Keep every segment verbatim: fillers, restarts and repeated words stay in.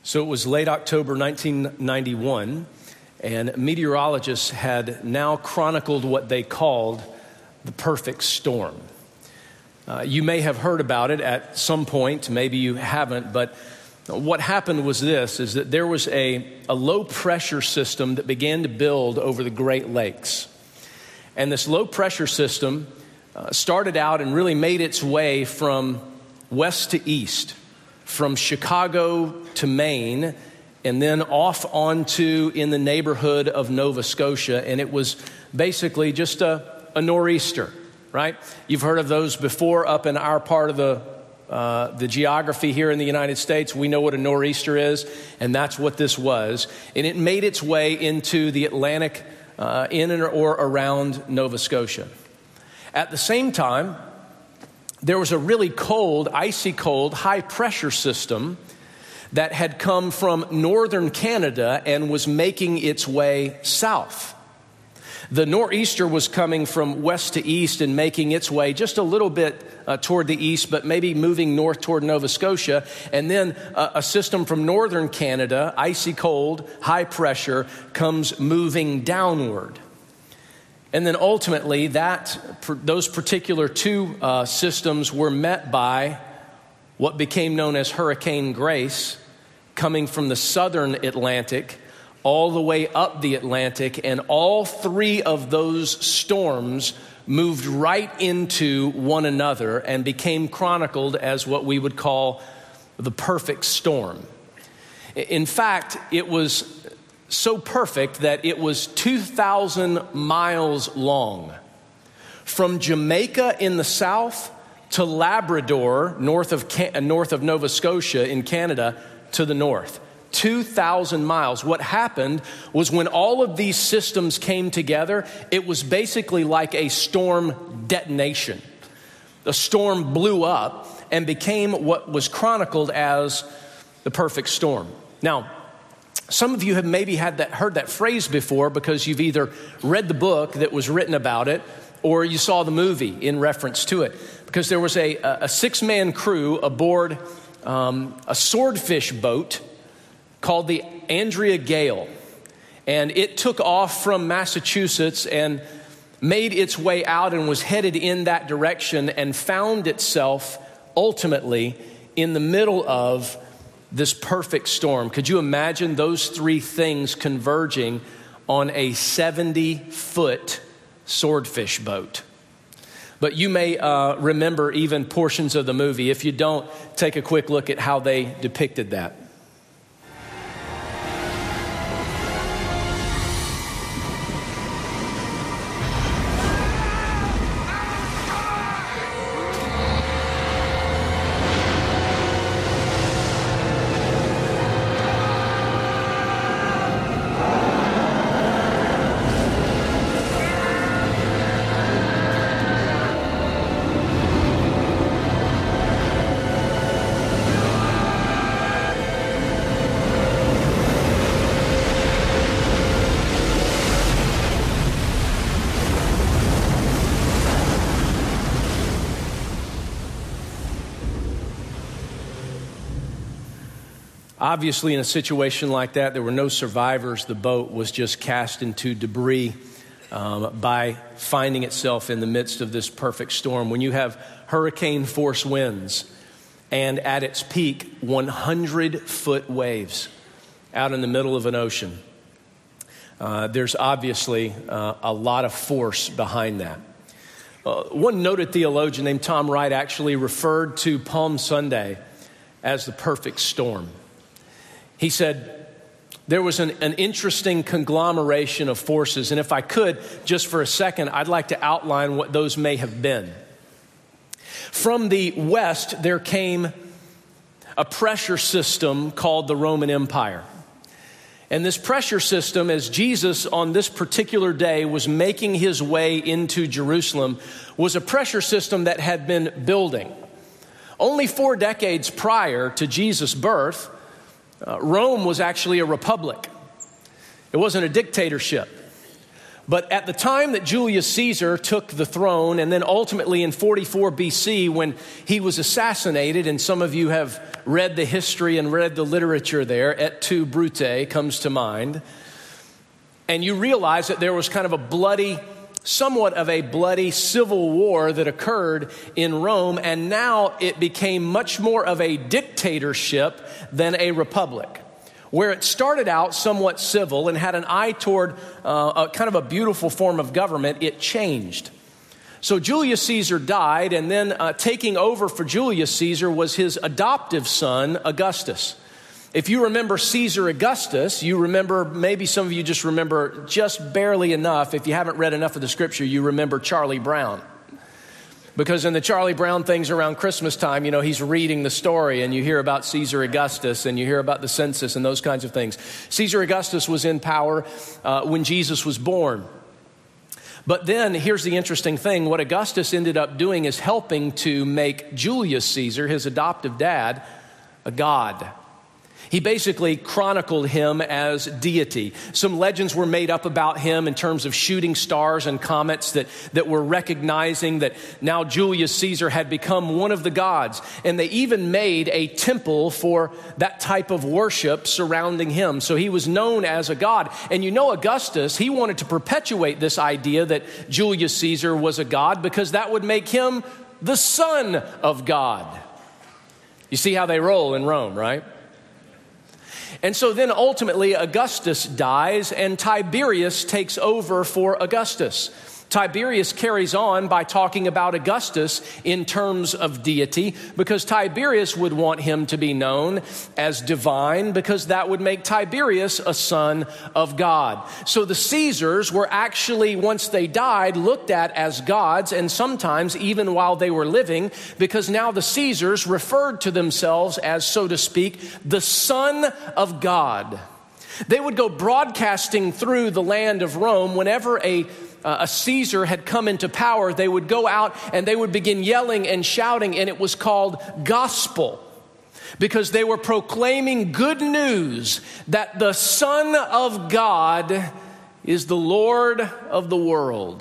So it was late October nineteen ninety-one, and meteorologists had now chronicled what they called the perfect storm. Uh, you may have heard about it at some point, maybe you haven't, but what happened was this, is that there was a, a low pressure system that began to build over the Great Lakes. And this low pressure system uh, started out and really made its way from west to east, from Chicago to Maine, and then off onto in the neighborhood of Nova Scotia. And it was basically just a, a nor'easter, right? You've heard of those before up in our part of the uh, the geography here in the United States. We know what a nor'easter is, and that's what this was. And it made its way into the Atlantic uh, in and or around Nova Scotia. At the same time, there was a really cold, icy cold, high-pressure system that had come from northern Canada and was making its way south. The nor'easter was coming from west to east and making its way just a little bit uh, toward the east, but maybe moving north toward Nova Scotia. And then uh, a system from northern Canada, icy cold, high pressure, comes moving downward. And then ultimately, that those particular two uh, systems were met by what became known as Hurricane Grace, coming from the southern Atlantic all the way up the Atlantic, and all three of those storms moved right into one another and became chronicled as what we would call the perfect storm. In fact, it was so perfect that it was two thousand miles long. From Jamaica in the south to Labrador, north of Can- north of Nova Scotia in Canada, to the north. two thousand miles. What happened was when all of these systems came together, it was basically like a storm detonation. The storm blew up and became what was chronicled as the perfect storm. Now, some of you have maybe had that, heard that phrase before because you've either read the book that was written about it or you saw the movie in reference to it. Because there was a, a six-man crew aboard um, a swordfish boat called the Andrea Gale. And it took off from Massachusetts and made its way out and was headed in that direction and found itself ultimately in the middle of this perfect storm. Could you imagine those three things converging on a seventy-foot swordfish boat? But you may uh, remember even portions of the movie. If you don't, take a quick look at how they depicted that. Obviously, in a situation like that, there were no survivors. The boat was just cast into debris um, by finding itself in the midst of this perfect storm. When you have hurricane force winds and at its peak, one hundred foot waves out in the middle of an ocean, uh, there's obviously uh, a lot of force behind that. Uh, one noted theologian named Tom Wright actually referred to Palm Sunday as the perfect storm. He said, there was an, an interesting conglomeration of forces, and if I could, just for a second, I'd like to outline what those may have been. From the west, there came a pressure system called the Roman Empire. And this pressure system, as Jesus on this particular day was making his way into Jerusalem, was a pressure system that had been building. Only four decades prior to Jesus' birth, Uh, Rome was actually a republic. It wasn't a dictatorship. But at the time that Julius Caesar took the throne, and then ultimately in forty-four B C when he was assassinated, and some of you have read the history and read the literature there, Et tu, Brute comes to mind, and you realize that there was kind of a bloody, somewhat of a bloody civil war that occurred in Rome, and now it became much more of a dictatorship than a republic. Where it started out somewhat civil and had an eye toward uh, a kind of a beautiful form of government, it changed. So Julius Caesar died, and then uh, taking over for Julius Caesar was his adoptive son, Augustus. If you remember Caesar Augustus, you remember, maybe some of you just remember just barely enough. If you haven't read enough of the scripture, you remember Charlie Brown. Because in the Charlie Brown things around Christmas time, you know, he's reading the story and you hear about Caesar Augustus and you hear about the census and those kinds of things. Caesar Augustus was in power uh, when Jesus was born. But then here's the interesting thing. What Augustus ended up doing is helping to make Julius Caesar, his adoptive dad, a god. He basically chronicled him as deity. Some legends were made up about him in terms of shooting stars and comets that, that were recognizing that now Julius Caesar had become one of the gods. And they even made a temple for that type of worship surrounding him. So he was known as a god. And you know, Augustus, he wanted to perpetuate this idea that Julius Caesar was a god because that would make him the son of God. You see how they roll in Rome, right? And so then ultimately Augustus dies and Tiberius takes over for Augustus. Tiberius carries on by talking about Augustus in terms of deity because Tiberius would want him to be known as divine because that would make Tiberius a son of God. So the Caesars were actually, once they died, looked at as gods, and sometimes even while they were living, because now the Caesars referred to themselves as, so to speak, the Son of God. They would go broadcasting through the land of Rome whenever a Uh, a Caesar had come into power. They would go out and they would begin yelling and shouting, and it was called gospel because they were proclaiming good news that the Son of God is the Lord of the world.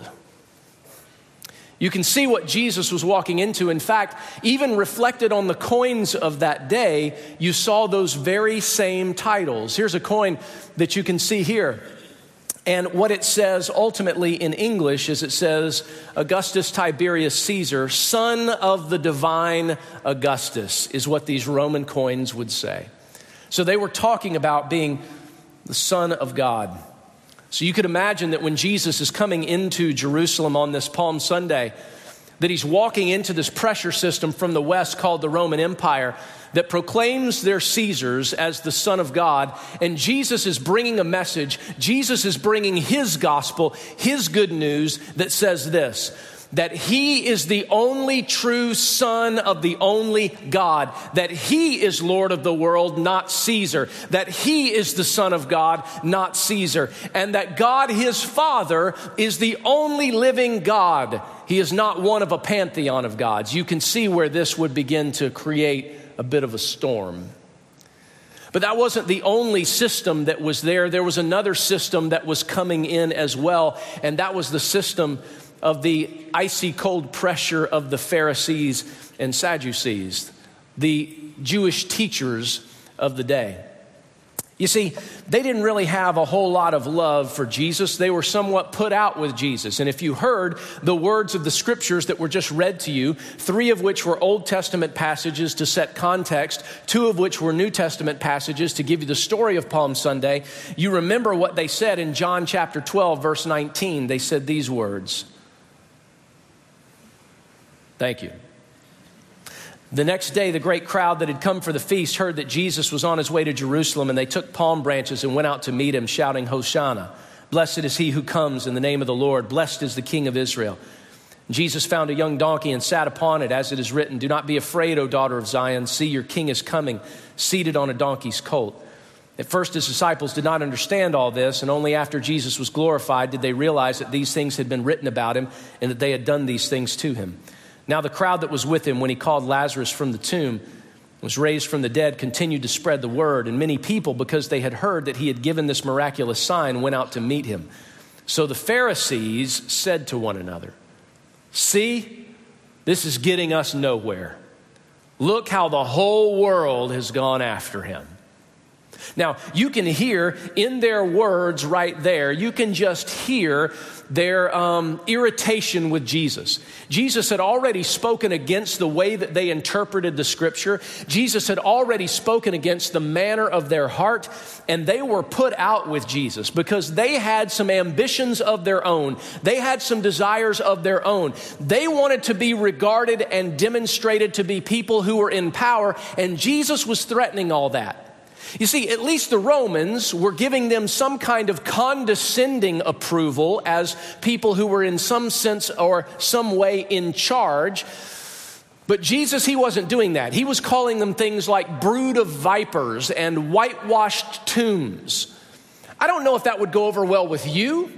You can see what Jesus was walking into. In fact, even reflected on the coins of that day, you saw those very same titles. Here's a coin that you can see here. And what it says ultimately in English is it says, Augustus Tiberius Caesar, son of the divine Augustus, is what these Roman coins would say. So they were talking about being the Son of God. So you could imagine that when Jesus is coming into Jerusalem on this Palm Sunday, that he's walking into this pressure system from the west called the Roman Empire that proclaims their Caesars as the Son of God. And Jesus is bringing a message. Jesus is bringing his gospel, his good news that says this, that he is the only true Son of the only God, that he is Lord of the world, not Caesar, that he is the Son of God, not Caesar, and that God, his Father, is the only living God. He is not one of a pantheon of gods. You can see where this would begin to create a bit of a storm. But that wasn't the only system that was there. There was another system that was coming in as well, and that was the system of the icy cold pressure of the Pharisees and Sadducees, the Jewish teachers of the day. You see, they didn't really have a whole lot of love for Jesus. They were somewhat put out with Jesus. And if you heard the words of the scriptures that were just read to you, three of which were Old Testament passages to set context, two of which were New Testament passages to give you the story of Palm Sunday, you remember what they said in John chapter twelve, verse nineteen. They said these words. Thank you. The next day, the great crowd that had come for the feast heard that Jesus was on his way to Jerusalem, and they took palm branches and went out to meet him, shouting, Hosanna! Blessed is he who comes in the name of the Lord. Blessed is the King of Israel. Jesus found a young donkey and sat upon it, as it is written, Do not be afraid, O daughter of Zion. See, your king is coming, seated on a donkey's colt. At first, his disciples did not understand all this, and only after Jesus was glorified did they realize that these things had been written about him and that they had done these things to him. Now the crowd that was with him when he called Lazarus from the tomb, was raised from the dead, continued to spread the word. And many people, because they had heard that he had given this miraculous sign, went out to meet him. So the Pharisees said to one another, "See, this is getting us nowhere. Look how the whole world has gone after him." Now, you can hear in their words right there, you can just hear their um, irritation with Jesus. Jesus had already spoken against the way that they interpreted the scripture. Jesus had already spoken against the manner of their heart, and they were put out with Jesus because they had some ambitions of their own. They had some desires of their own. They wanted to be regarded and demonstrated to be people who were in power, and Jesus was threatening all that. You see, at least the Romans were giving them some kind of condescending approval as people who were in some sense or some way in charge. But Jesus, he wasn't doing that. He was calling them things like brood of vipers and whitewashed tombs. I don't know if that would go over well with you,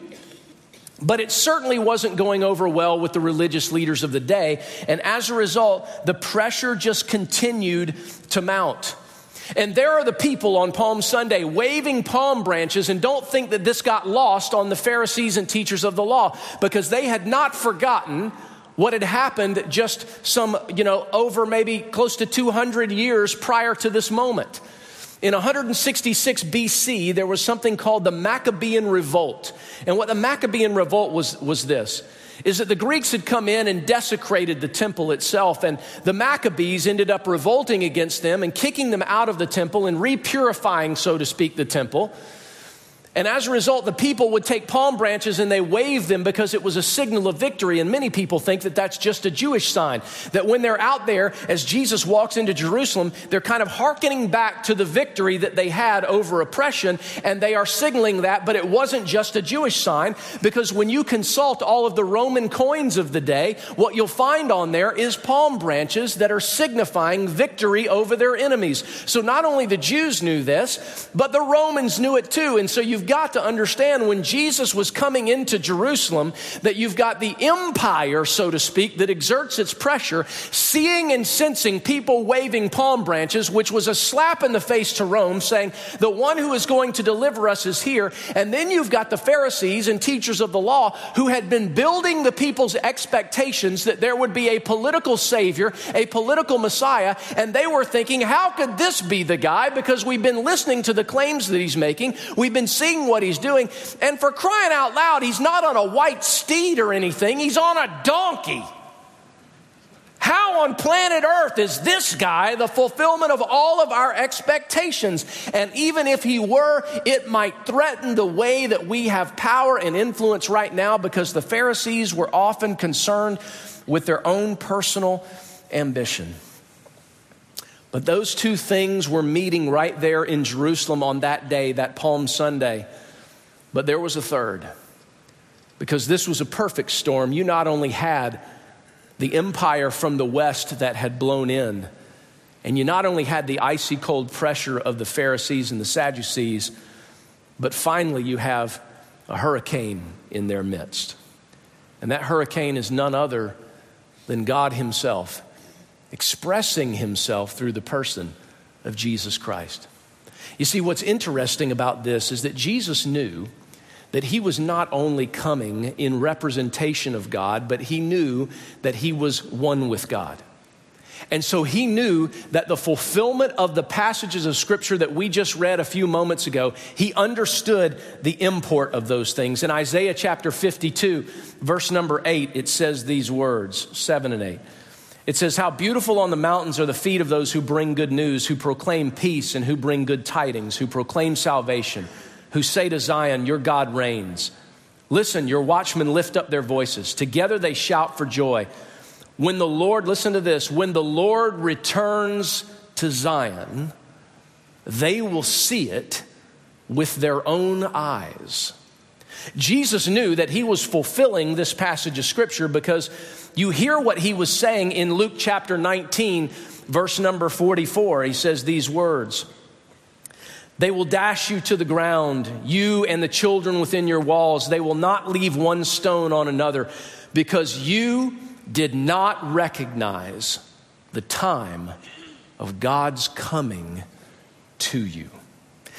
but it certainly wasn't going over well with the religious leaders of the day. And as a result, the pressure just continued to mount. And there are the people on Palm Sunday waving palm branches, and don't think that this got lost on the Pharisees and teachers of the law, because they had not forgotten what had happened just some, you know, over maybe close to two hundred years prior to this moment. In one sixty-six B C, there was something called the Maccabean Revolt. And what the Maccabean Revolt was, was this. is that the Greeks had come in and desecrated the temple itself, and the Maccabees ended up revolting against them and kicking them out of the temple and repurifying, so to speak, the temple. And as a result, the people would take palm branches and they waved them because it was a signal of victory. And many people think that that's just a Jewish sign, that when they're out there, as Jesus walks into Jerusalem, they're kind of hearkening back to the victory that they had over oppression, and they are signaling that. But it wasn't just a Jewish sign, because when you consult all of the Roman coins of the day, what you'll find on there is palm branches that are signifying victory over their enemies. So not only the Jews knew this, but the Romans knew it too. And so you've got to understand, when Jesus was coming into Jerusalem, that you've got the empire, so to speak, that exerts its pressure, seeing and sensing people waving palm branches, which was a slap in the face to Rome, saying, the one who is going to deliver us is here. And then you've got the Pharisees and teachers of the law who had been building the people's expectations that there would be a political savior, a political Messiah, and they were thinking, how could this be the guy? Because we've been listening to the claims that he's making. We've been seeing what he's doing. And for crying out loud, he's not on a white steed or anything. He's on a donkey. How on planet Earth is this guy the fulfillment of all of our expectations? And even if he were, it might threaten the way that we have power and influence right now, because the Pharisees were often concerned with their own personal ambition. But those two things were meeting right there in Jerusalem on that day, that Palm Sunday. But there was a third, because this was a perfect storm. You not only had the empire from the west that had blown in, and you not only had the icy cold pressure of the Pharisees and the Sadducees, but finally you have a hurricane in their midst. And that hurricane is none other than God himself, expressing himself through the person of Jesus Christ. You see, what's interesting about this is that Jesus knew that he was not only coming in representation of God, but he knew that he was one with God. And so he knew that the fulfillment of the passages of Scripture that we just read a few moments ago, he understood the import of those things. In Isaiah chapter fifty-two, verse number eight, it says these words, seven and eight. It says, how beautiful on the mountains are the feet of those who bring good news, who proclaim peace and who bring good tidings, who proclaim salvation, who say to Zion, your God reigns. Listen, your watchmen lift up their voices. Together they shout for joy. When the Lord, listen to this, when the Lord returns to Zion, they will see it with their own eyes. Jesus knew that he was fulfilling this passage of Scripture, because you hear what he was saying in Luke chapter nineteen, verse number forty-four. He says these words, they will dash you to the ground, you and the children within your walls. They will not leave one stone on another, because you did not recognize the time of God's coming to you.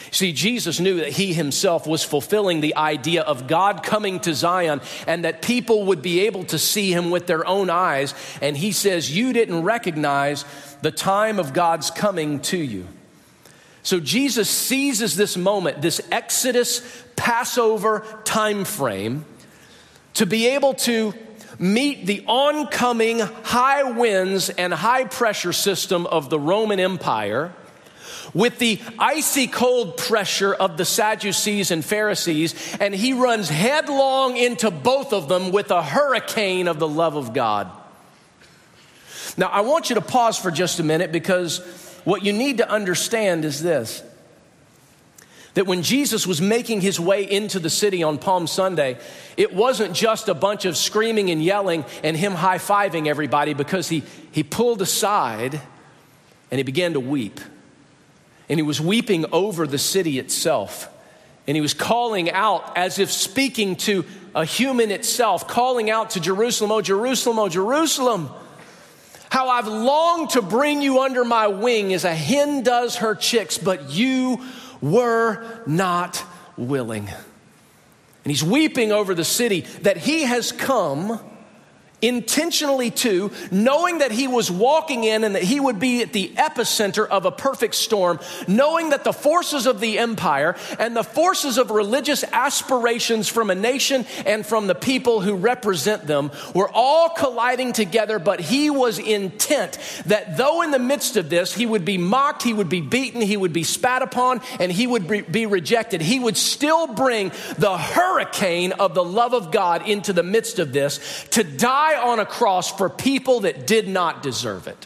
See, Jesus knew that he himself was fulfilling the idea of God coming to Zion and that people would be able to see him with their own eyes. And he says, you didn't recognize the time of God's coming to you. So Jesus seizes this moment, this Exodus, Passover time frame, to be able to meet the oncoming high winds and high pressure system of the Roman Empire with the icy cold pressure of the Sadducees and Pharisees, and he runs headlong into both of them with a hurricane of the love of God. Now, I want you to pause for just a minute, because what you need to understand is this: that when Jesus was making his way into the city on Palm Sunday, it wasn't just a bunch of screaming and yelling and him high-fiving everybody, because he, he pulled aside and he began to weep. And he was weeping over the city itself. And he was calling out as if speaking to a human itself, calling out to Jerusalem, "Oh, Jerusalem, oh, Jerusalem, how I've longed to bring you under my wing as a hen does her chicks, but you were not willing." And he's weeping over the city that he has come intentionally to, knowing that he was walking in and that he would be at the epicenter of a perfect storm, knowing that the forces of the empire and the forces of religious aspirations from a nation and from the people who represent them were all colliding together. But he was intent that though in the midst of this he would be mocked, he would be beaten, he would be spat upon, and he would be rejected, he would still bring the hurricane of the love of God into the midst of this, to die on a cross for people that did not deserve it.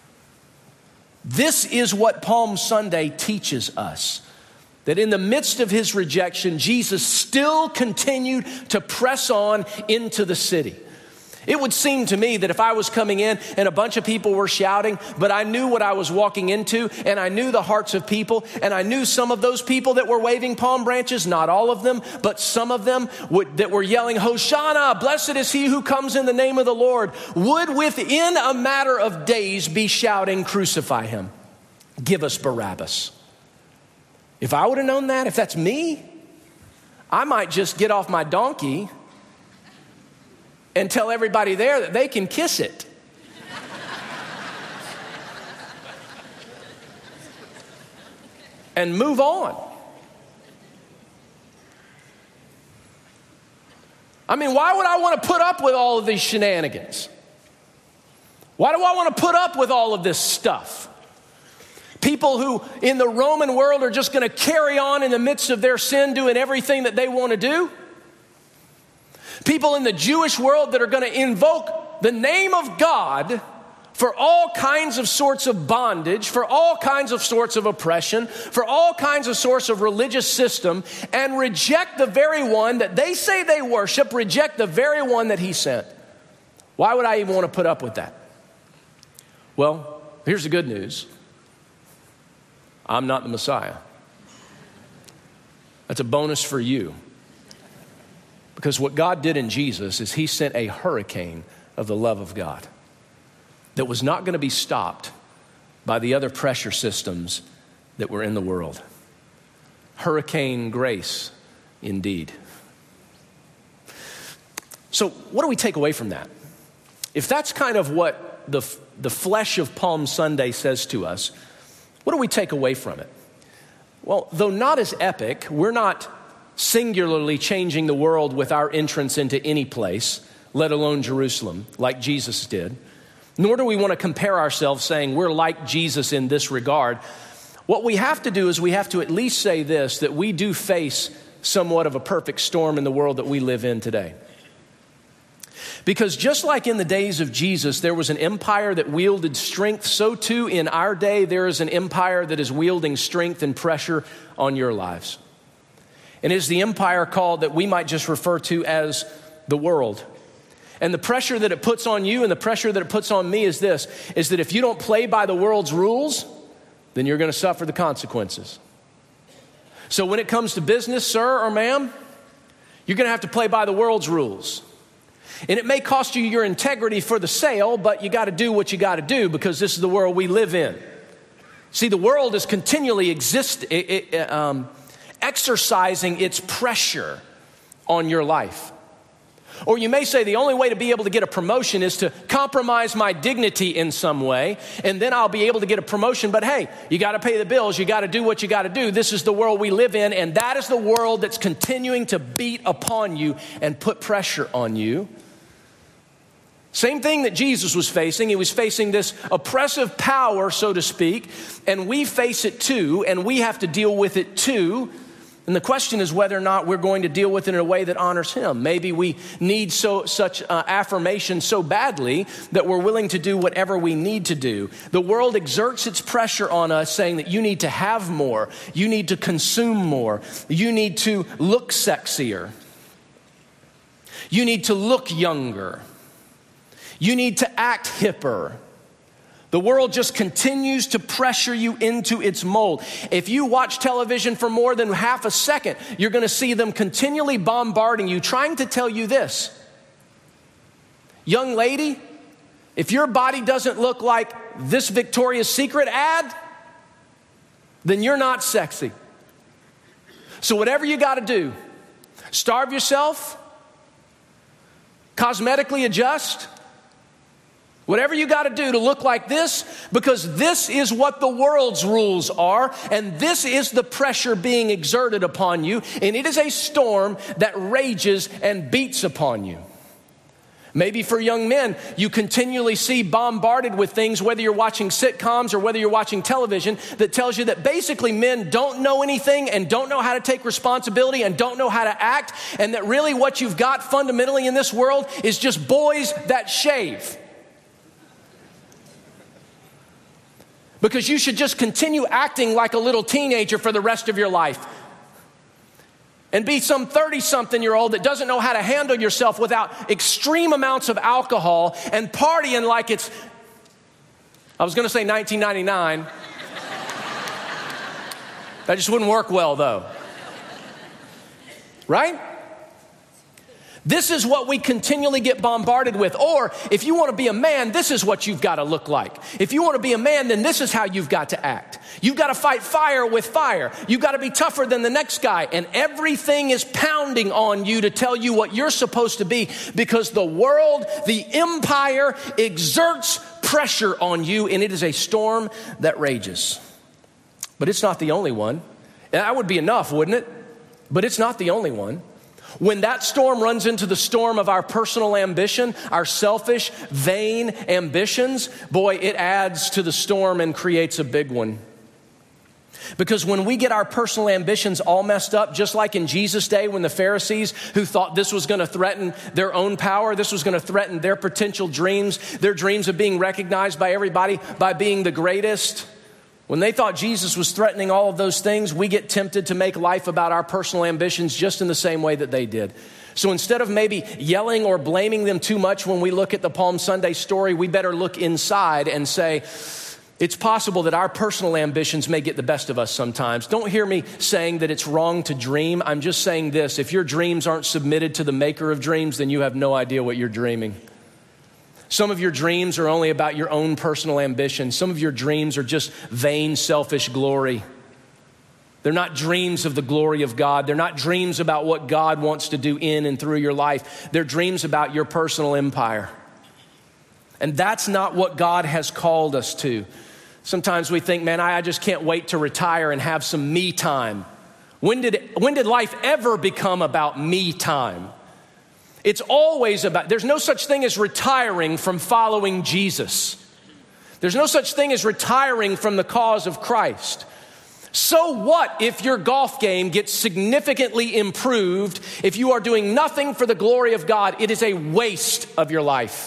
This is what Palm Sunday teaches us. That in the midst of his rejection, Jesus still continued to press on into the city. It would seem to me that if I was coming in and a bunch of people were shouting, but I knew what I was walking into, and I knew the hearts of people, and I knew some of those people that were waving palm branches, not all of them, but some of them would, that were yelling, "Hosanna, blessed is he who comes in the name of the Lord," would within a matter of days be shouting, "Crucify him, give us Barabbas." If I would have known that, if that's me, I might just get off my donkey and tell everybody there that they can kiss it. And move on. I mean, why would I want to put up with all of these shenanigans? Why do I want to put up with all of this stuff? People who in the Roman world are just going to carry on in the midst of their sin, doing everything that they want to do. People in the Jewish world that are going to invoke the name of God for all kinds of sorts of bondage, for all kinds of sorts of oppression, for all kinds of sorts of religious system, and reject the very one that they say they worship, reject the very one that he sent. Why would I even want to put up with that? Well, here's the good news. I'm not the Messiah. That's a bonus for you. Because what God did in Jesus is he sent a hurricane of the love of God that was not going to be stopped by the other pressure systems that were in the world. Hurricane grace, indeed. So what do we take away from that? If that's kind of what the, the flesh of Palm Sunday says to us, what do we take away from it? Well, though not as epic, we're not singularly changing the world with our entrance into any place, let alone Jerusalem, like Jesus did. Nor do we want to compare ourselves saying we're like Jesus in this regard. What we have to do is we have to at least say this, that we do face somewhat of a perfect storm in the world that we live in today. Because just like in the days of Jesus, there was an empire that wielded strength, so too in our day, there is an empire that is wielding strength and pressure on your lives. And it is the empire called that we might just refer to as the world. And the pressure that it puts on you and the pressure that it puts on me is this, is that if you don't play by the world's rules, then you're going to suffer the consequences. So when it comes to business, sir or ma'am, you're going to have to play by the world's rules. And it may cost you your integrity for the sale, but you got to do what you got to do because this is the world we live in. See, the world is continually exist, it, it, um, exercising its pressure on your life. Or you may say the only way to be able to get a promotion is to compromise my dignity in some way, and then I'll be able to get a promotion. But hey, you got to pay the bills. You got to do what you got to do. This is the world we live in, and that is the world that's continuing to beat upon you and put pressure on you. Same thing that Jesus was facing. He was facing this oppressive power, so to speak, and we face it too, and we have to deal with it too. And the question is whether or not we're going to deal with it in a way that honors him. Maybe we need so such uh, affirmation so badly that we're willing to do whatever we need to do. The world exerts its pressure on us, saying that you need to have more, you need to consume more, you need to look sexier, you need to look younger, you need to act hipper. The world just continues to pressure you into its mold. If you watch television for more than half a second, you're going to see them continually bombarding you, trying to tell you this. Young lady, if your body doesn't look like this Victoria's Secret ad, then you're not sexy. So whatever you got to do, starve yourself, cosmetically adjust, whatever you got to do to look like this, because this is what the world's rules are, and this is the pressure being exerted upon you, and it is a storm that rages and beats upon you. Maybe for young men, you continually see bombarded with things, whether you're watching sitcoms or whether you're watching television, that tells you that basically men don't know anything and don't know how to take responsibility and don't know how to act, and that really what you've got fundamentally in this world is just boys that shave. Because you should just continue acting like a little teenager for the rest of your life. And be some thirty-something-year-old that doesn't know how to handle yourself without extreme amounts of alcohol and partying like it's, I was going to say nineteen ninety-nine. That just wouldn't work well, though. Right? This is what we continually get bombarded with. Or if you want to be a man, this is what you've got to look like. If you want to be a man, then this is how you've got to act. You've got to fight fire with fire. You've got to be tougher than the next guy. And everything is pounding on you to tell you what you're supposed to be, because the world, the empire, exerts pressure on you, and it is a storm that rages. But it's not the only one. That would be enough, wouldn't it? But it's not the only one. When that storm runs into the storm of our personal ambition, our selfish, vain ambitions, boy, it adds to the storm and creates a big one. Because when we get our personal ambitions all messed up, just like in Jesus' day when the Pharisees, who thought this was going to threaten their own power, this was going to threaten their potential dreams, their dreams of being recognized by everybody by being the greatest. When they thought Jesus was threatening all of those things, we get tempted to make life about our personal ambitions just in the same way that they did. So instead of maybe yelling or blaming them too much when we look at the Palm Sunday story, we better look inside and say, it's possible that our personal ambitions may get the best of us sometimes. Don't hear me saying that it's wrong to dream. I'm just saying this: if your dreams aren't submitted to the maker of dreams, then you have no idea what you're dreaming. Some of your dreams are only about your own personal ambition. Some of your dreams are just vain, selfish glory. They're not dreams of the glory of God. They're not dreams about what God wants to do in and through your life. They're dreams about your personal empire. And that's not what God has called us to. Sometimes we think, man, I just can't wait to retire and have some me time. When did, when did life ever become about me time? It's always about, there's no such thing as retiring from following Jesus. There's no such thing as retiring from the cause of Christ. So what if your golf game gets significantly improved? If you are doing nothing for the glory of God, it is a waste of your life.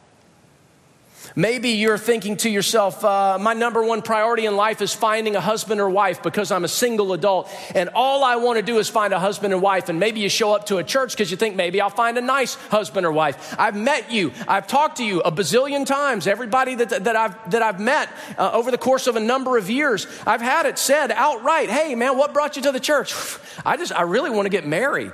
Maybe you're thinking to yourself, uh, my number one priority in life is finding a husband or wife because I'm a single adult, and all I want to do is find a husband and wife. And maybe you show up to a church because you think maybe I'll find a nice husband or wife. I've met you. I've talked to you a bazillion times. Everybody that, that, I've, that I've met uh, over the course of a number of years, I've had it said outright, hey, man, what brought you to the church? I just, I really want to get married.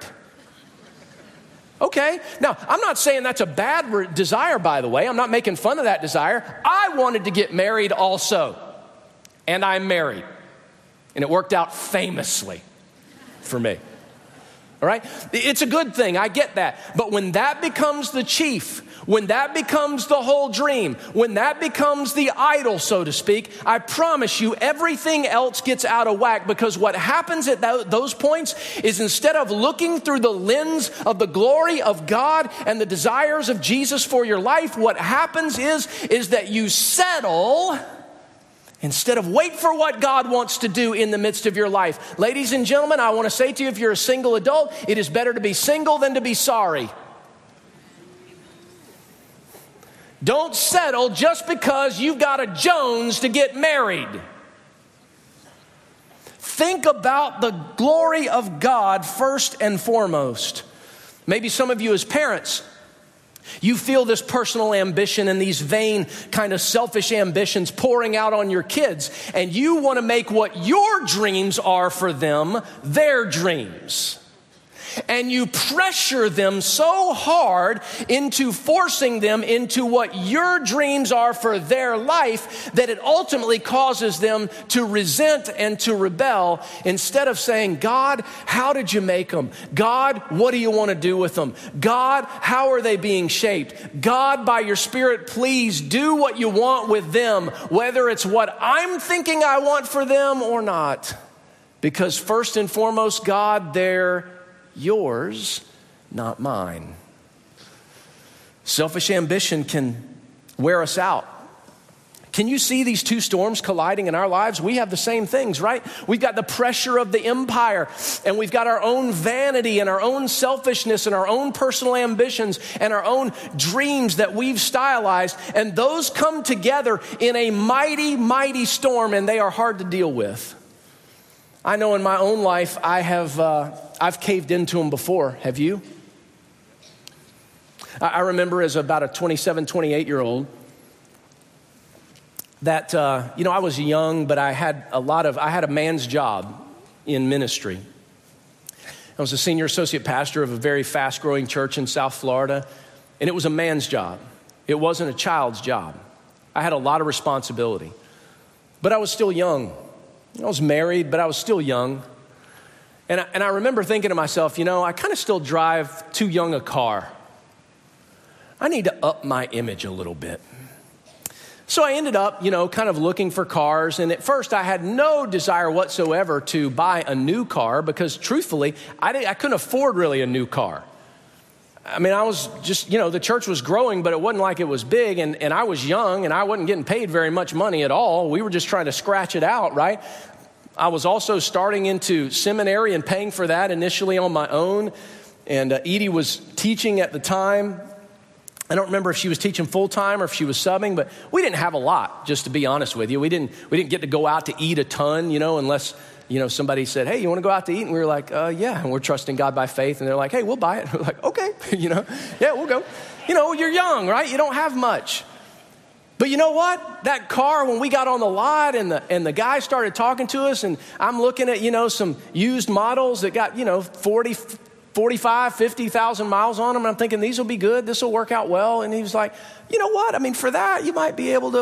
Okay, now I'm not saying that's a bad re- desire, by the way. I'm not making fun of that desire. I wanted to get married also, and I'm married, and it worked out famously. for me. All right? It's a good thing. I get that. But when that becomes the chief, when that becomes the whole dream, when that becomes the idol, so to speak, I promise you everything else gets out of whack, because what happens at th- those points is, instead of looking through the lens of the glory of God and the desires of Jesus for your life, what happens is, is that you settle instead of wait for what God wants to do in the midst of your life. Ladies and gentlemen, I want to say to you, if you're a single adult, it is better to be single than to be sorry. Don't settle just because you've got a Jones to get married. Think about the glory of God first and foremost. Maybe some of you as parents, you feel this personal ambition and these vain kind of selfish ambitions pouring out on your kids, and you want to make what your dreams are for them their dreams. And you pressure them so hard into forcing them into what your dreams are for their life that it ultimately causes them to resent and to rebel, instead of saying, God, how did you make them? God, what do you want to do with them? God, how are they being shaped? God, by your Spirit, please do what you want with them, whether it's what I'm thinking I want for them or not. Because first and foremost, God, they're yours, not mine. Selfish ambition can wear us out. Can you see these two storms colliding in our lives? We have the same things, right? We've got the pressure of the empire, and we've got our own vanity and our own selfishness and our own personal ambitions and our own dreams that we've stylized, and those come together in a mighty, mighty storm, and they are hard to deal with. I know in my own life, I have, uh, I've caved into them before. Have you? I, I remember as about a twenty-seven, twenty-eight year old that, uh, you know, I was young, but I had a lot of, I had a man's job in ministry. I was a senior associate pastor of a very fast growing church in South Florida, and it was a man's job. It wasn't a child's job. I had a lot of responsibility, but I was still young. I was married, but I was still young. And I, and I remember thinking to myself, you know, I kind of still drive too young a car. I need to up my image a little bit. So I ended up, you know, kind of looking for cars. And at first I had no desire whatsoever to buy a new car, because truthfully, I, didn't, I couldn't afford really a new car. I mean, I was just, you know, the church was growing, but it wasn't like it was big. And, and I was young, and I wasn't getting paid very much money at all. We were just trying to scratch it out, right? I was also starting into seminary and paying for that initially on my own. And uh, Edie was teaching at the time. I don't remember if she was teaching full-time or if she was subbing, but we didn't have a lot, just to be honest with you. We didn't, we didn't get to go out to eat a ton, you know, unless, you know, somebody said, hey, you want to go out to eat? And we were like, uh, yeah. And we're trusting God by faith. And they're like, hey, we'll buy it. And we're like, okay, you know, yeah, we'll go. You know, you're young, right? You don't have much. But you know what? That car, when we got on the lot and the and the guy started talking to us, and I'm looking at, you know, some used models that got, you know, forty, forty-five, fifty thousand miles on them. And I'm thinking, these will be good. This will work out well. And he was like, you know what? I mean, for that, you might be able to,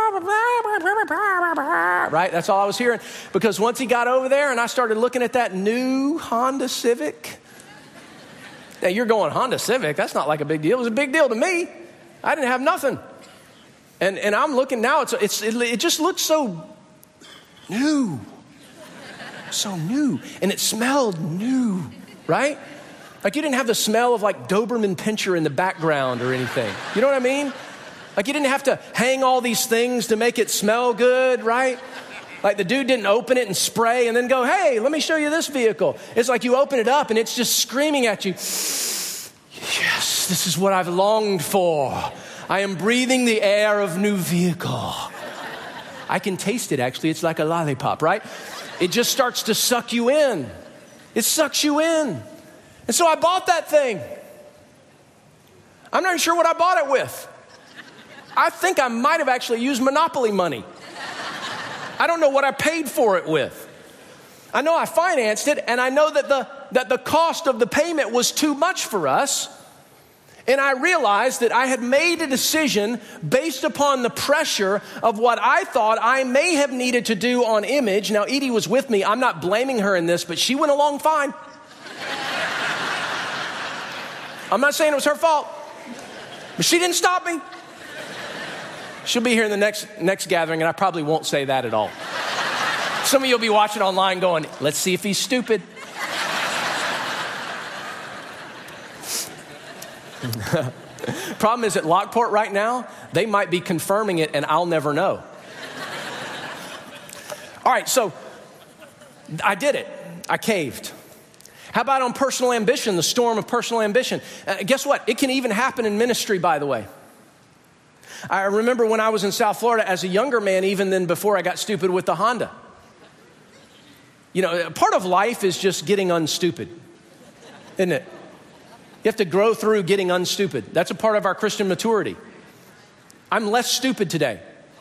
right? That's all I was hearing. Because once he got over there and I started looking at that new Honda Civic. Now you're going, Honda Civic? That's not like a big deal. It was a big deal to me. I didn't have nothing. And and I'm looking now, it's it's it, it just looks so new. So new. And it smelled new, right? Like you didn't have the smell of like Doberman Pinscher in the background or anything. You know what I mean? Like you didn't have to hang all these things to make it smell good, right? Like the dude didn't open it and spray and then go, hey, let me show you this vehicle. It's like you open it up and it's just screaming at you. Yes, this is what I've longed for. I am breathing the air of new vehicle. I can taste it, actually. It's like a lollipop, right? It just starts to suck you in. It sucks you in. And so I bought that thing. I'm not even sure what I bought it with. I think I might have actually used Monopoly money. I don't know what I paid for it with. I know I financed it, and I know that the, that the cost of the payment was too much for us. And I realized that I had made a decision based upon the pressure of what I thought I may have needed to do on image. Now, Edie was with me. I'm not blaming her in this, but she went along fine. I'm not saying it was her fault, but she didn't stop me. She'll be here in the next next gathering, and I probably won't say that at all. Some of you will be watching online going, let's see if he's stupid. Problem is at Lockport right now, they might be confirming it and I'll never know. All right, so I did it. I caved. How about on personal ambition, the storm of personal ambition? Uh, guess what? It can even happen in ministry, by the way. I remember when I was in South Florida as a younger man, even then before I got stupid with the Honda. You know, part of life is just getting unstupid, isn't it? You have to grow through getting unstupid. That's a part of our Christian maturity. I'm less stupid today.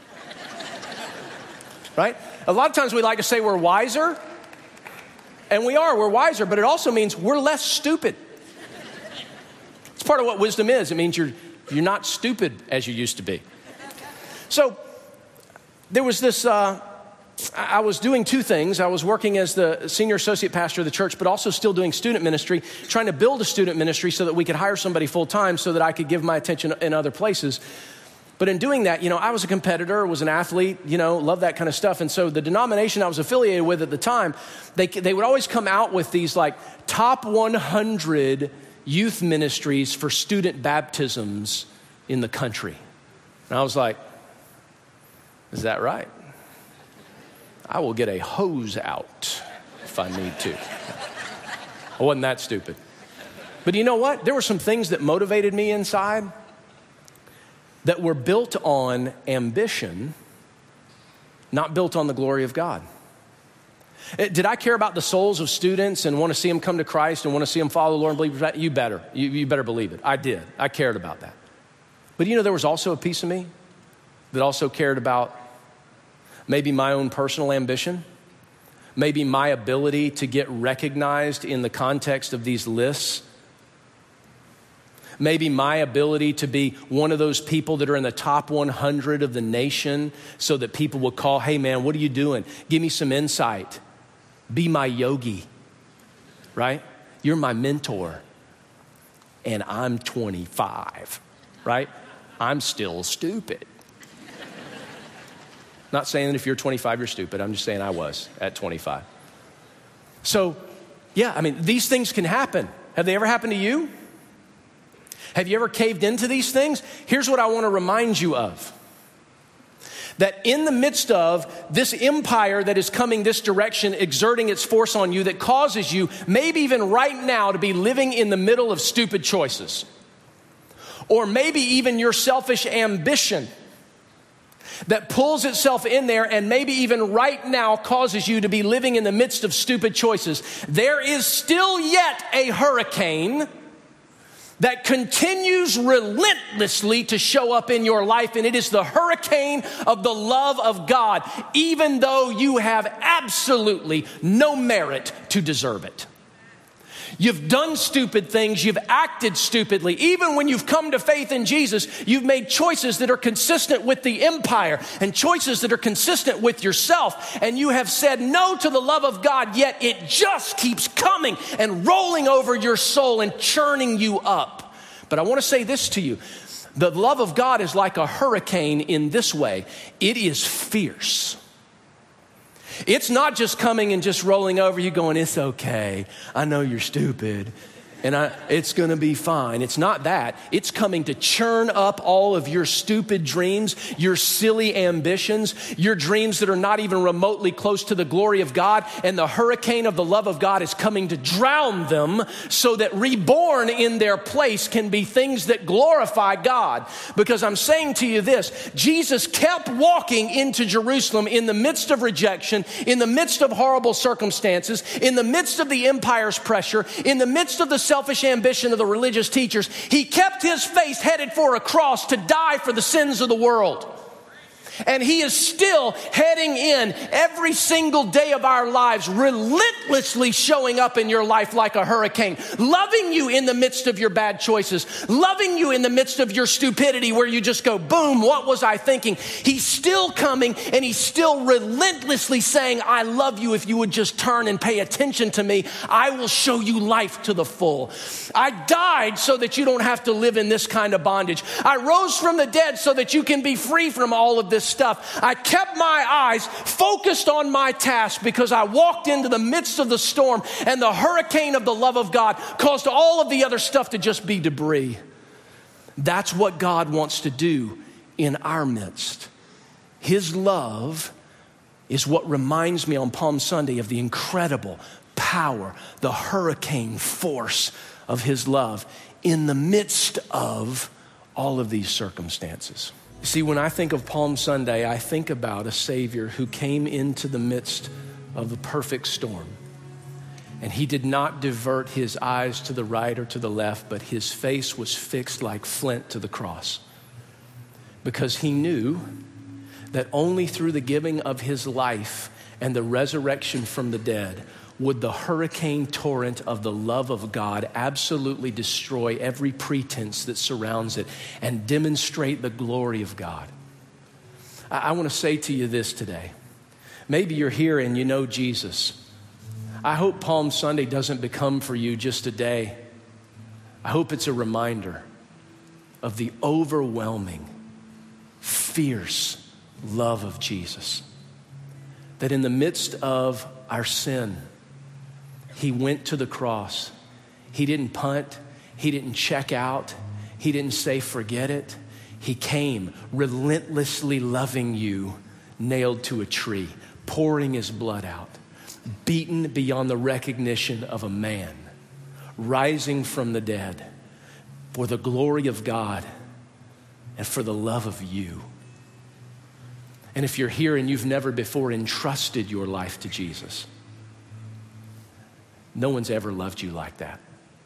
Right? A lot of times we like to say we're wiser, and we are, we're wiser, but it also means we're less stupid. It's part of what wisdom is. It means you're you're not stupid as you used to be. So there was this, uh, I was doing two things. I was working as the senior associate pastor of the church, but also still doing student ministry, trying to build a student ministry so that we could hire somebody full time so that I could give my attention in other places. But in doing that, you know, I was a competitor, was an athlete, you know, loved that kind of stuff. And so the denomination I was affiliated with at the time, they they would always come out with these like top one hundred youth ministries for student baptisms in the country. And I was like, is that right? I will get a hose out if I need to. I wasn't that stupid. But you know what? There were some things that motivated me inside that were built on ambition, not built on the glory of God. Did I care about the souls of students and want to see them come to Christ and want to see them follow the Lord and believe? You better. You, you better believe it. I did. I cared about that. But you know, there was also a piece of me that also cared about maybe my own personal ambition, maybe my ability to get recognized in the context of these lists, maybe my ability to be one of those people that are in the top one hundred of the nation so that people will call, hey man, what are you doing? Give me some insight. Be my yogi, right? You're my mentor. And I'm twenty-five, right? I'm still stupid. Not saying that if you're twenty-five, you're stupid. I'm just saying I was at twenty-five. So, yeah, I mean, these things can happen. Have they ever happened to you? Have you ever caved into these things? Here's what I want to remind you of. That in the midst of this empire that is coming this direction, exerting its force on you, that causes you, maybe even right now, to be living in the middle of stupid choices. Or maybe even your selfish ambition that pulls itself in there and maybe even right now causes you to be living in the midst of stupid choices. There is still yet a hurricane that continues relentlessly to show up in your life, and it is the hurricane of the love of God, even though you have absolutely no merit to deserve it. You've done stupid things, you've acted stupidly. Even when you've come to faith in Jesus, you've made choices that are consistent with the empire and choices that are consistent with yourself. And you have said no to the love of God, yet it just keeps coming and rolling over your soul and churning you up. But I want to say this to you. The love of God is like a hurricane in this way. It is fierce. It's not just coming and just rolling over you going, it's okay. I know you're stupid and I, it's going to be fine. It's not that. It's coming to churn up all of your stupid dreams, your silly ambitions, your dreams that are not even remotely close to the glory of God. And the hurricane of the love of God is coming to drown them so that reborn in their place can be things that glorify God. Because I'm saying to you this, Jesus kept walking into Jerusalem in the midst of rejection, in the midst of horrible circumstances, in the midst of the empire's pressure, in the midst of the selfish ambition of the religious teachers. He kept his face headed for a cross to die for the sins of the world. And he is still heading in every single day of our lives, relentlessly showing up in your life like a hurricane, loving you in the midst of your bad choices, loving you in the midst of your stupidity where you just go, boom, what was I thinking? He's still coming, and he's still relentlessly saying, I love you. If you would just turn and pay attention to me, I will show you life to the full. I died so that you don't have to live in this kind of bondage. I rose from the dead so that you can be free from all of this stuff. I kept my eyes focused on my task because I walked into the midst of the storm, and the hurricane of the love of God caused all of the other stuff to just be debris. That's what God wants to do in our midst. His love is what reminds me on Palm Sunday of the incredible power, the hurricane force of his love in the midst of all of these circumstances. See, when I think of Palm Sunday, I think about a Savior who came into the midst of the perfect storm. And he did not divert his eyes to the right or to the left, but his face was fixed like flint to the cross. Because he knew that only through the giving of his life and the resurrection from the dead would the hurricane torrent of the love of God absolutely destroy every pretense that surrounds it and demonstrate the glory of God. I, I want to say to you this today. Maybe you're here and you know Jesus. I hope Palm Sunday doesn't become for you just a day. I hope it's a reminder of the overwhelming, fierce love of Jesus. That in the midst of our sin, he went to the cross. He didn't punt. He didn't check out. He didn't say, forget it. He came relentlessly loving you, nailed to a tree, pouring his blood out, beaten beyond the recognition of a man, rising from the dead for the glory of God and for the love of you. And if you're here and you've never before entrusted your life to Jesus, no one's ever loved you like that.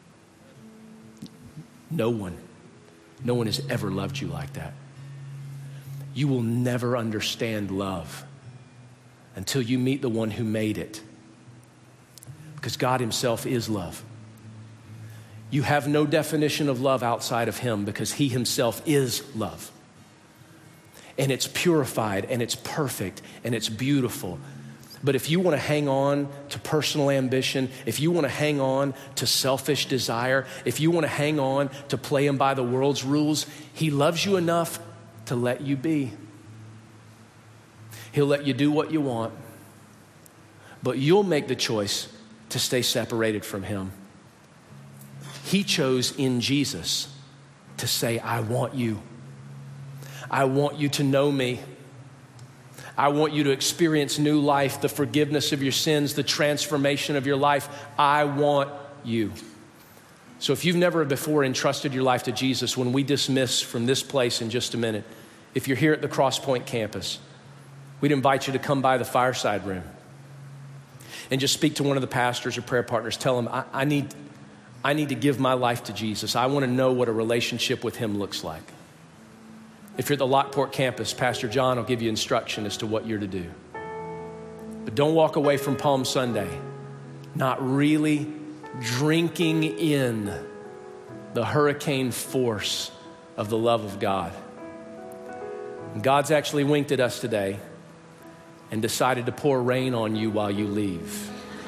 No one. No one has ever loved you like that. You will never understand love until you meet the one who made it. Because God himself is love. You have no definition of love outside of him because he himself is love. And it's purified and it's perfect and it's beautiful. But if you want to hang on to personal ambition, if you want to hang on to selfish desire, if you want to hang on to play him by the world's rules, he loves you enough to let you be. He'll let you do what you want, but you'll make the choice to stay separated from him. He chose in Jesus to say, I want you. I want you to know me. I want you to experience new life, the forgiveness of your sins, the transformation of your life. I want you. So if you've never before entrusted your life to Jesus, when we dismiss from this place in just a minute, if you're here at the Crosspoint campus, we'd invite you to come by the fireside room and just speak to one of the pastors or prayer partners. Tell them, I, I need, I need to give my life to Jesus. I want to know what a relationship with him looks like. If you're at the Lockport campus, Pastor John will give you instruction as to what you're to do. But don't walk away from Palm Sunday not really drinking in the hurricane force of the love of God. And God's actually winked at us today and decided to pour rain on you while you leave.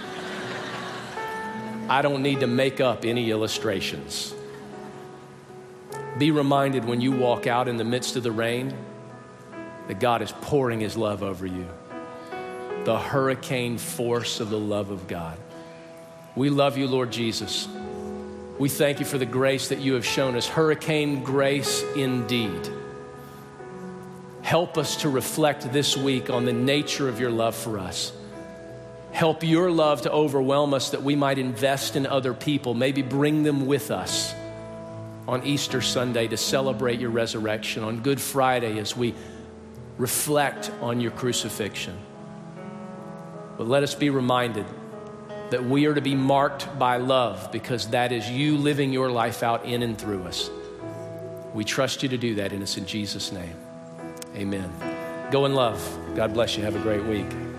I don't need to make up any illustrations. Be reminded when you walk out in the midst of the rain that God is pouring his love over you. The hurricane force of the love of God. We love you, Lord Jesus. We thank you for the grace that you have shown us. Hurricane grace indeed. Help us to reflect this week on the nature of your love for us. Help your love to overwhelm us that we might invest in other people, maybe bring them with us on Easter Sunday to celebrate your resurrection, on Good Friday as we reflect on your crucifixion. But let us be reminded that we are to be marked by love because that is you living your life out in and through us. We trust you to do that, and it's in Jesus' name. Amen. Go in love. God bless you. Have a great week.